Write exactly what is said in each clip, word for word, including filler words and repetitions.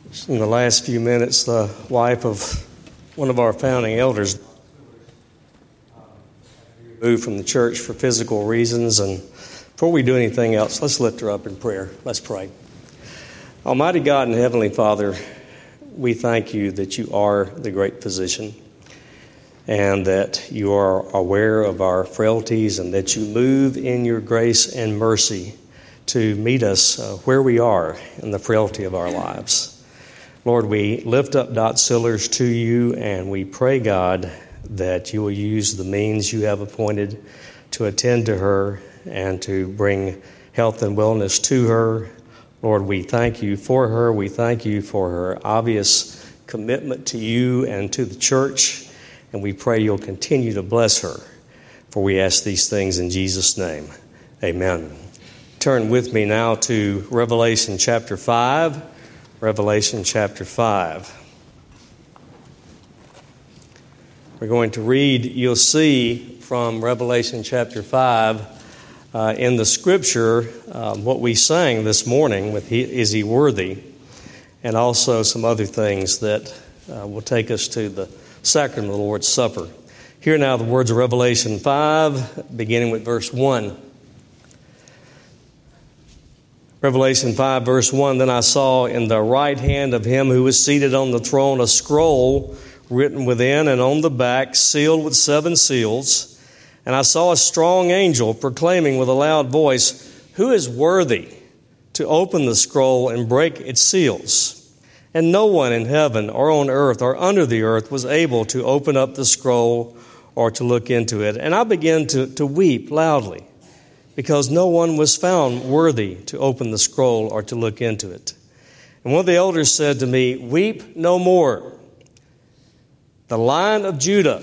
In the last few minutes, the wife of one of our founding elders moved from the church for physical reasons. And before we do anything else, let's lift her up in prayer. Let's pray. Almighty God and Heavenly Father, we thank you that you are the great physician and that you are aware of our frailties and that you move in your grace and mercy to meet us uh, where we are in the frailty of our lives. Lord, we lift up Dot Sillers to you, and we pray, God, that you will use the means you have appointed to attend to her and to bring health and wellness to her. Lord, we thank you for her. We thank you for her obvious commitment to you and to the church, and we pray you'll continue to bless her. For we ask these things in Jesus' name. Amen. Turn with me now to Revelation chapter five. Revelation chapter five. We're going to read, you'll see from Revelation chapter five uh, in the scripture uh, what we sang this morning with he, Is He Worthy? And also some other things that uh, will take us to the sacrament of the Lord's Supper. Hear now the words of Revelation five, beginning with verse one. Revelation five, verse one, Then I saw in the right hand of him who was seated on the throne a scroll written within and on the back, sealed with seven seals. And I saw a strong angel proclaiming with a loud voice, Who is worthy to open the scroll and break its seals? And no one in heaven or on earth or under the earth was able to open up the scroll or to look into it. And I began to, to weep loudly, because no one was found worthy to open the scroll or to look into it. And one of the elders said to me, Weep no more. The Lion of Judah,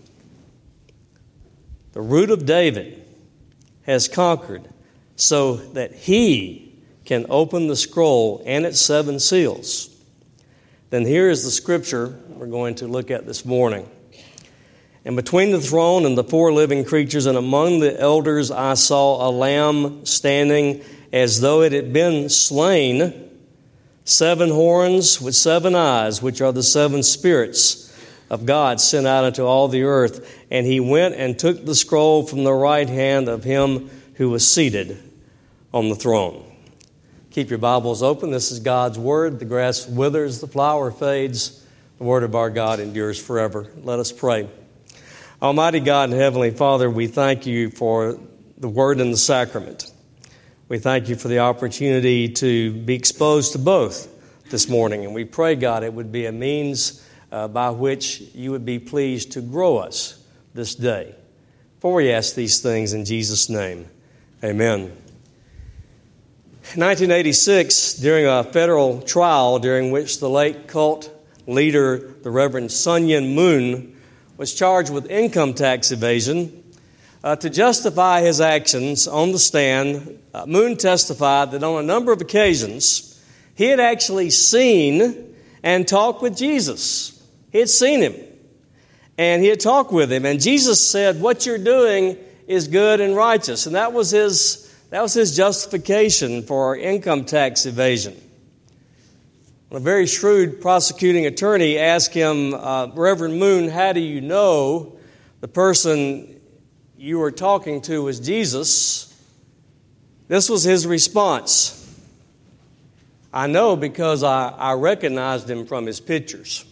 the root of David, has conquered so that he can open the scroll and its seven seals. Then here is the scripture we're going to look at this morning. And between the throne and the four living creatures and among the elders I saw a lamb standing as though it had been slain, seven horns with seven eyes, which are the seven spirits of God sent out into all the earth. And he went and took the scroll from the right hand of him who was seated on the throne. Keep your Bibles open. This is God's word. The grass withers, the flower fades. The word of our God endures forever. Let us pray. Almighty God and Heavenly Father, we thank you for the word and the sacrament. We thank you for the opportunity to be exposed to both this morning. And we pray, God, it would be a means uh, by which you would be pleased to grow us this day. For we ask these things in Jesus' name. Amen. In nineteen eighty-six, during a federal trial during which the late cult leader, the Reverend Sun Myung Moon, was charged with income tax evasion. Uh, to justify his actions on the stand, uh, Moon testified that on a number of occasions, he had actually seen and talked with Jesus. He had seen him, and he had talked with him, and Jesus said, what you're doing is good and righteous. And that was his, that was his justification for income tax evasion. A very shrewd prosecuting attorney asked him, uh, Reverend Moon, how do you know the person you were talking to was Jesus? This was his response. I know because I, I recognized him from his pictures.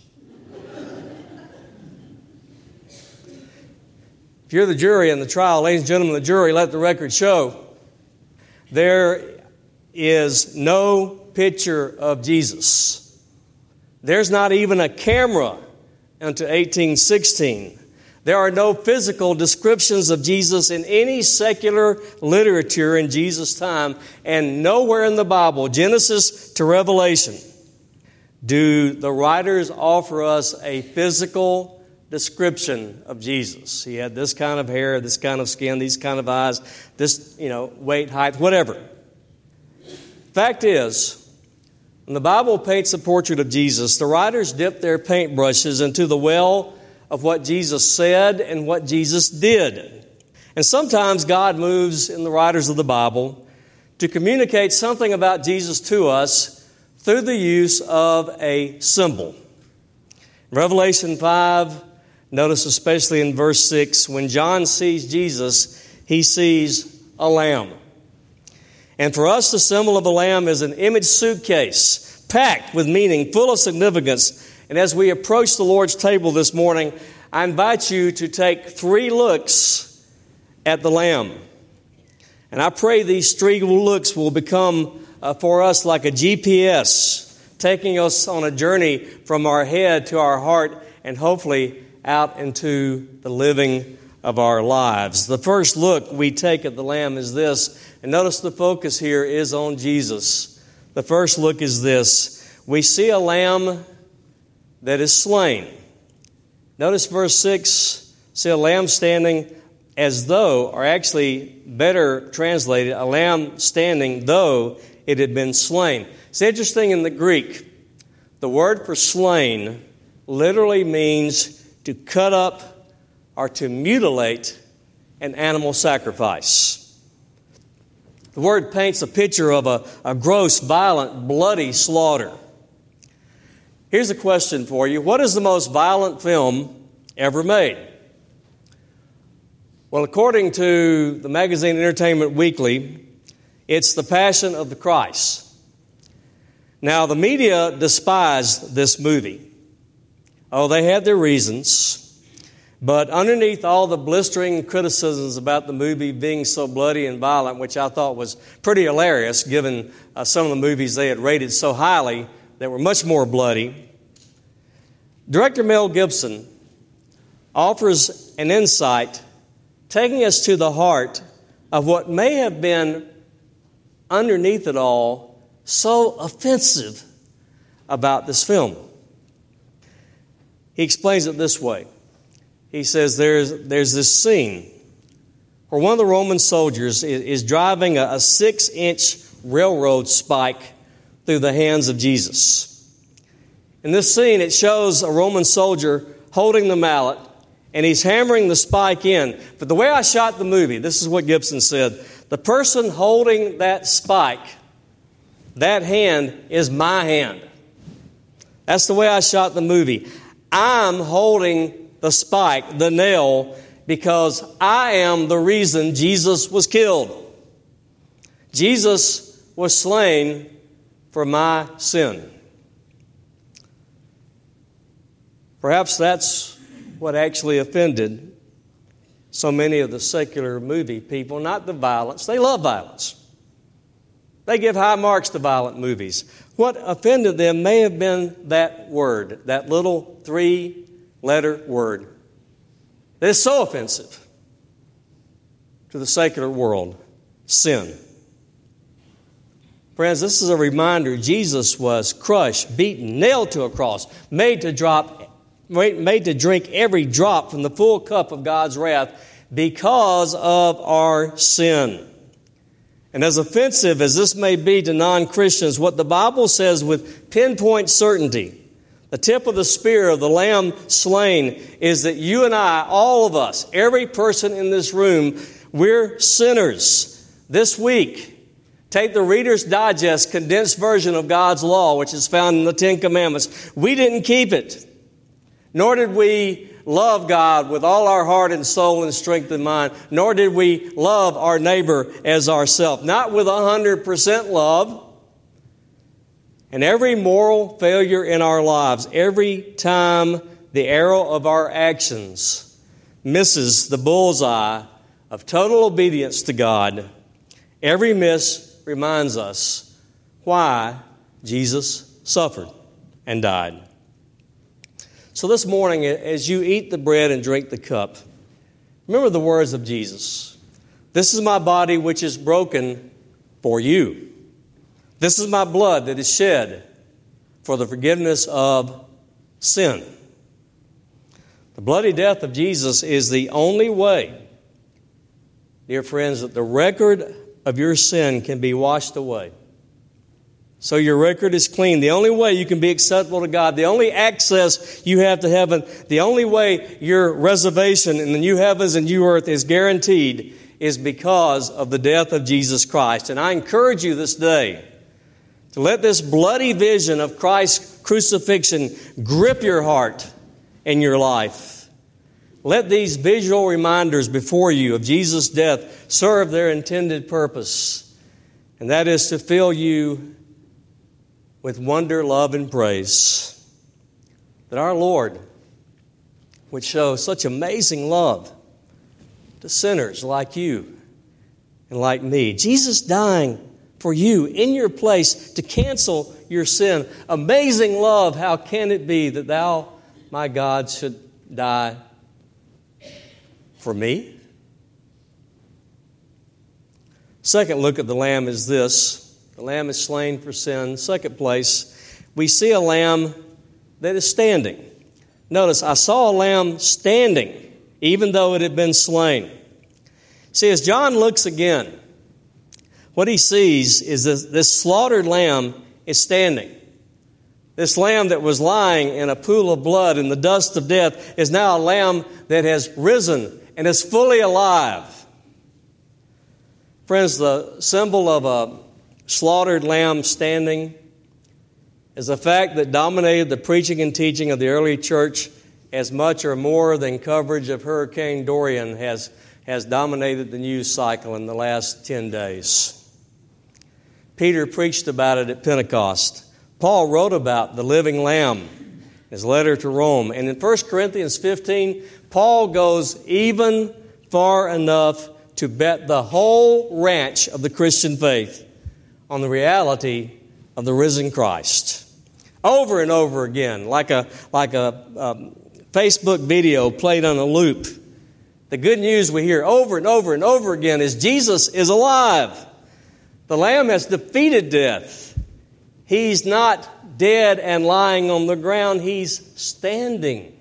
If you're the jury in the trial, ladies and gentlemen of the jury, let the record show there is no picture of Jesus. There's not even a camera until eighteen sixteen. There are no physical descriptions of Jesus in any secular literature in Jesus' time, and nowhere in the Bible, Genesis to Revelation, do the writers offer us a physical description of Jesus. He had this kind of hair, this kind of skin, these kind of eyes, this, you know, weight, height, whatever. Fact is, when the Bible paints a portrait of Jesus, the writers dip their paintbrushes into the well of what Jesus said and what Jesus did. And sometimes God moves in the writers of the Bible to communicate something about Jesus to us through the use of a symbol. Revelation five, notice especially in verse six, when John sees Jesus, he sees a lamb. And for us, the symbol of a lamb is an image suitcase, packed with meaning, full of significance. And as we approach the Lord's table this morning, I invite you to take three looks at the lamb. And I pray these three looks will become uh, for us like a G P S, taking us on a journey from our head to our heart and hopefully out into the living of our lives. The first look we take at the lamb is this, and notice the focus here is on Jesus. The first look is this. We see a lamb that is slain. Notice verse six, see a lamb standing as though, or actually better translated, a lamb standing though it had been slain. It's interesting in the Greek, the word for slain literally means to cut up or to mutilate an animal sacrifice. The word paints a picture of a, a gross, violent, bloody slaughter. Here's a question for you. What is the most violent film ever made? Well, according to the magazine Entertainment Weekly, it's The Passion of the Christ. Now, the media despised this movie. Oh, they had their reasons. But underneath all the blistering criticisms about the movie being so bloody and violent, which I thought was pretty hilarious given uh, some of the movies they had rated so highly that were much more bloody, Director Mel Gibson offers an insight taking us to the heart of what may have been underneath it all so offensive about this film. He explains it this way. He says there's, there's this scene where one of the Roman soldiers is, is driving a, a six-inch railroad spike through the hands of Jesus. In this scene, it shows a Roman soldier holding the mallet, and he's hammering the spike in. But the way I shot the movie, this is what Gibson said, the person holding that spike, that hand is my hand. That's the way I shot the movie. I'm holding the spike, the nail, because I am the reason Jesus was killed. Jesus was slain for my sin. Perhaps that's what actually offended so many of the secular movie people, not the violence. They love violence. They give high marks to violent movies. What offended them may have been that word, that little three-letter word. It is so offensive to the secular world, sin. Friends, this is a reminder Jesus was crushed, beaten, nailed to a cross, made to drop made to drink every drop from the full cup of God's wrath because of our sin. And as offensive as this may be to non-Christians, what the Bible says with pinpoint certainty, the tip of the spear of the Lamb slain, is that you and I, all of us, every person in this room, we're sinners. This week, take the Reader's Digest condensed version of God's law, which is found in the Ten Commandments. We didn't keep it. Nor did we love God with all our heart and soul and strength and mind. Nor did we love our neighbor as ourselves. Not with one hundred percent love. And every moral failure in our lives, every time the arrow of our actions misses the bullseye of total obedience to God, every miss reminds us why Jesus suffered and died. So this morning, as you eat the bread and drink the cup, remember the words of Jesus. This is my body which is broken for you. This is my blood that is shed for the forgiveness of sin. The bloody death of Jesus is the only way, dear friends, that the record of your sin can be washed away. So your record is clean. The only way you can be acceptable to God, the only access you have to heaven, the only way your reservation in the new heavens and new earth is guaranteed is because of the death of Jesus Christ. And I encourage you this day To let this bloody vision of Christ's crucifixion grip your heart and your life. Let these visual reminders before you of Jesus' death serve their intended purpose, and that is to fill you with wonder, love, and praise. That our Lord would show such amazing love to sinners like you and like me. Jesus dying for you in your place to cancel your sin. Amazing love, how can it be that thou, my God, should die for me? Second look at the Lamb is this. The Lamb is slain for sin. Second place, we see a lamb that is standing. Notice, I saw a lamb standing, even though it had been slain. See, as John looks again, what he sees is this, this slaughtered lamb is standing. This lamb that was lying in a pool of blood in the dust of death is now a lamb that has risen and is fully alive. Friends, the symbol of a slaughtered lamb standing is a fact that dominated the preaching and teaching of the early church as much or more than coverage of Hurricane Dorian has, has dominated the news cycle in the last ten days. Peter preached about it at Pentecost. Paul wrote about the living lamb, his letter to Rome. And in First Corinthians fifteen, Paul goes even far enough to bet the whole ranch of the Christian faith on the reality of the risen Christ. Over and over again, like a, like a um, Facebook video played on a loop. The good news we hear over and over and over again is Jesus is alive. The Lamb has defeated death. He's not dead and lying on the ground. He's standing.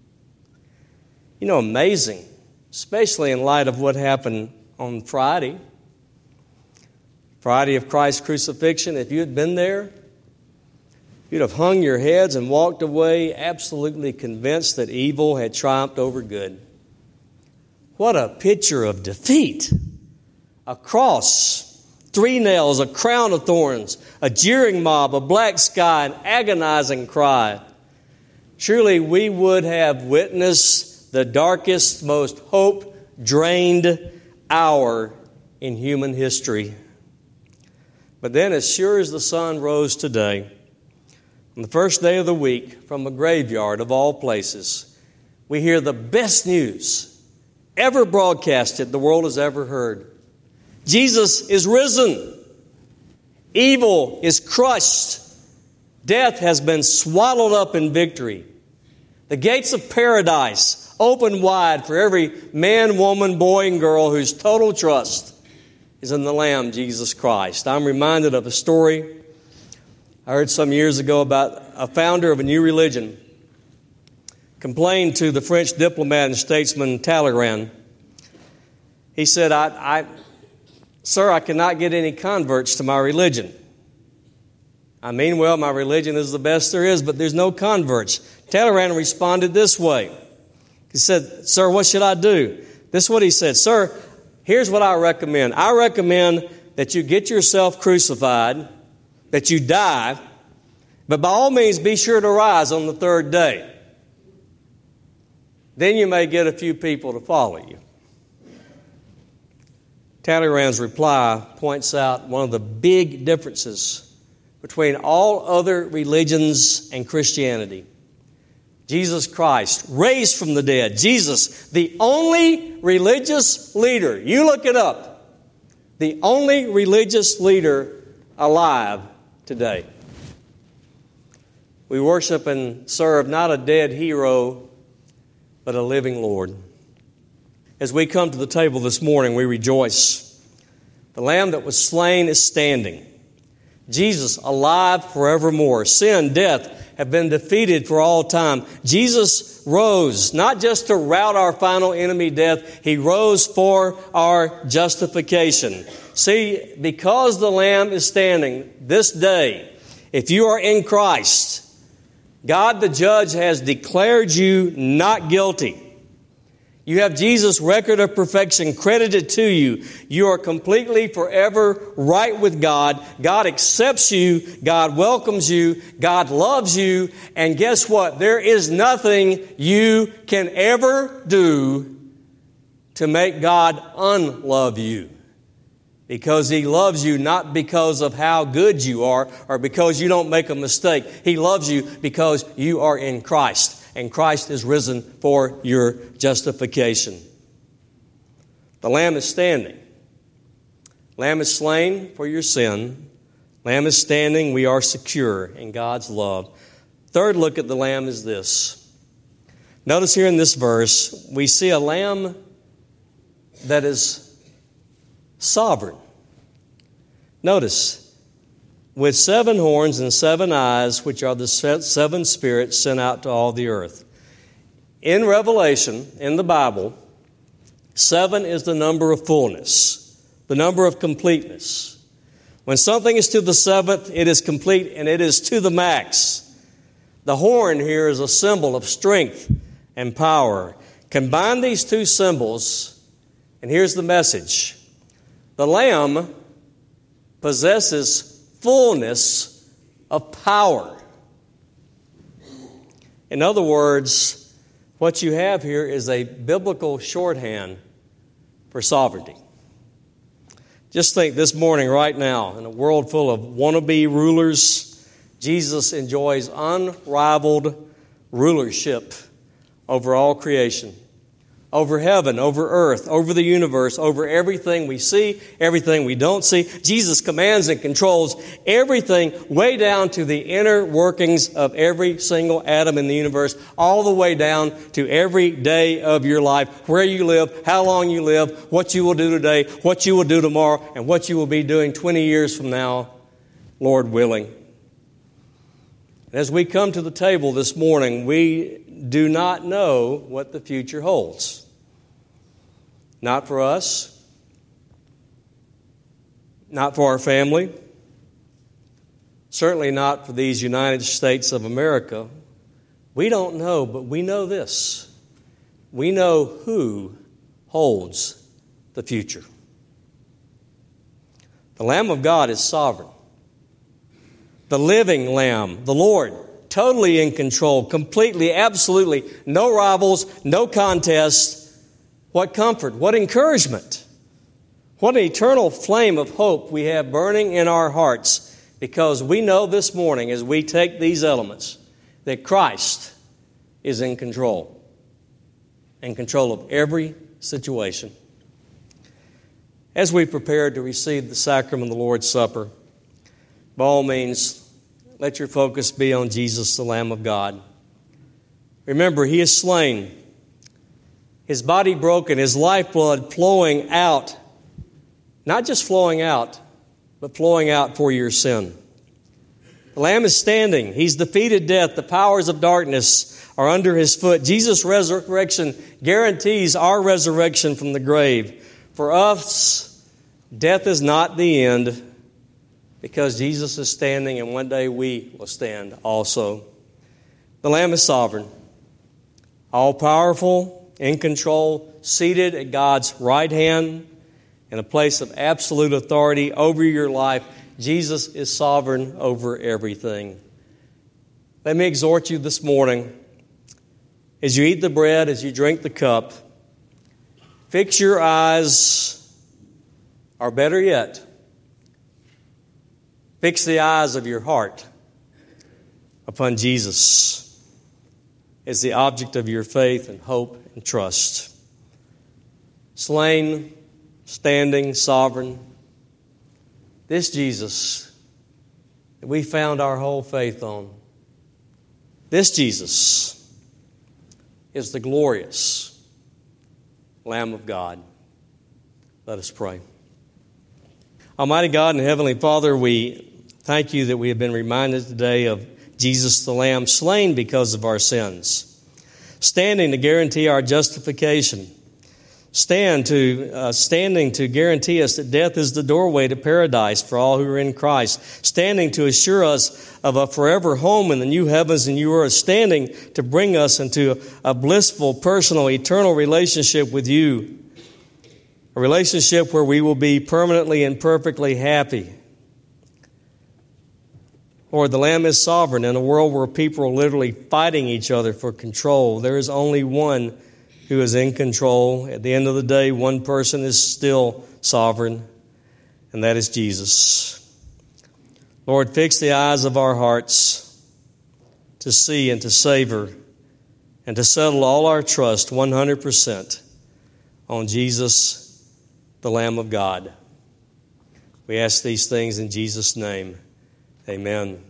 You know, amazing, especially in light of what happened on Friday. Friday of Christ's crucifixion. If you had been there, you'd have hung your heads and walked away absolutely convinced that evil had triumphed over good. What a picture of defeat. A cross, three nails, a crown of thorns, a jeering mob, a black sky, an agonizing cry. Surely we would have witnessed the darkest, most hope-drained hour in human history. But then, as sure as the sun rose today, on the first day of the week, from a graveyard of all places, we hear the best news ever broadcasted the world has ever heard. Jesus is risen. Evil is crushed. Death has been swallowed up in victory. The gates of paradise open wide for every man, woman, boy, and girl whose total trust is in the Lamb, Jesus Christ. I'm reminded of a story I heard some years ago about a founder of a new religion complained to the French diplomat and statesman Talleyrand. He said, I, I, Sir, I cannot get any converts to my religion. I mean, well, my religion is the best there is, but there's no converts. Talleyrand responded this way. He said, Sir, what should I do? This is what he said. Sir, here's what I recommend. I recommend that you get yourself crucified, that you die, but by all means be sure to rise on the third day. Then you may get a few people to follow you. Talleyrand's reply points out one of the big differences between all other religions and Christianity. Jesus Christ, raised from the dead. Jesus, the only religious leader. You look it up. The only religious leader alive today. We worship and serve not a dead hero, but a living Lord. As we come to the table this morning, we rejoice. The Lamb that was slain is standing. Jesus alive forevermore. Sin, death have been defeated for all time. Jesus rose, not just to rout our final enemy, death. He rose for our justification. See, because the Lamb is standing this day, if you are in Christ, God the judge has declared you not guilty. You have Jesus' record of perfection credited to you. You are completely, forever right with God. God accepts you. God welcomes you. God loves you. And guess what? There is nothing you can ever do to make God unlove you. Because He loves you not because of how good you are or because you don't make a mistake. He loves you because you are in Christ. And Christ is risen for your justification. The Lamb is standing. Lamb is slain for your sin. Lamb is standing. We are secure in God's love. Third look at the Lamb is this. Notice here in this verse, we see a Lamb that is sovereign. Notice, with seven horns and seven eyes, which are the seven spirits sent out to all the earth. In Revelation, in the Bible, seven is the number of fullness, the number of completeness. When something is to the seventh, it is complete and it is to the max. The horn here is a symbol of strength and power. Combine these two symbols, and here's the message. The Lamb possesses fullness of power. In other words, what you have here is a biblical shorthand for sovereignty. Just think this morning, right now, in a world full of wannabe rulers, Jesus enjoys unrivaled rulership over all creation. Over heaven, over earth, over the universe, over everything we see, everything we don't see. Jesus commands and controls everything way down to the inner workings of every single atom in the universe, all the way down to every day of your life, where you live, how long you live, what you will do today, what you will do tomorrow, and what you will be doing twenty years from now, Lord willing. As we come to the table this morning, we do not know what the future holds. Not for us, not for our family, certainly not for these United States of America. We don't know, but we know this. We know who holds the future. The Lamb of God is sovereign. The living Lamb, the Lord, totally in control, completely, absolutely, no rivals, no contest. What comfort, what encouragement, what an eternal flame of hope we have burning in our hearts, because we know this morning as we take these elements that Christ is in control, in control of every situation. As we prepare to receive the sacrament of the Lord's Supper, by all means, let your focus be on Jesus, the Lamb of God. Remember, He is slain, His body broken, His lifeblood flowing out, not just flowing out, but flowing out for your sin. The Lamb is standing. He's defeated death. The powers of darkness are under His foot. Jesus' resurrection guarantees our resurrection from the grave. For us, death is not the end, because Jesus is standing, and one day we will stand also. The Lamb is sovereign, all-powerful, in control, seated at God's right hand in a place of absolute authority over your life. Jesus is sovereign over everything. Let me exhort you this morning, as you eat the bread, as you drink the cup, fix your eyes, or better yet, fix the eyes of your heart upon Jesus as the object of your faith and hope and trust. Slain, standing, sovereign. This Jesus that we found our whole faith on. This Jesus is the glorious Lamb of God. Let us pray. Almighty God and Heavenly Father, we thank You that we have been reminded today of Jesus the Lamb, slain because of our sins, standing to guarantee our justification, stand to uh, standing to guarantee us that death is the doorway to paradise for all who are in Christ, standing to assure us of a forever home in the new heavens and new earth, standing to bring us into a blissful, personal, eternal relationship with you, a relationship where we will be permanently and perfectly happy. Lord, the Lamb is sovereign in a world where people are literally fighting each other for control. There is only one who is in control. At the end of the day, one person is still sovereign, and that is Jesus. Lord, fix the eyes of our hearts to see and to savor and to settle all our trust one hundred percent on Jesus, the Lamb of God. We ask these things in Jesus' name. Amen.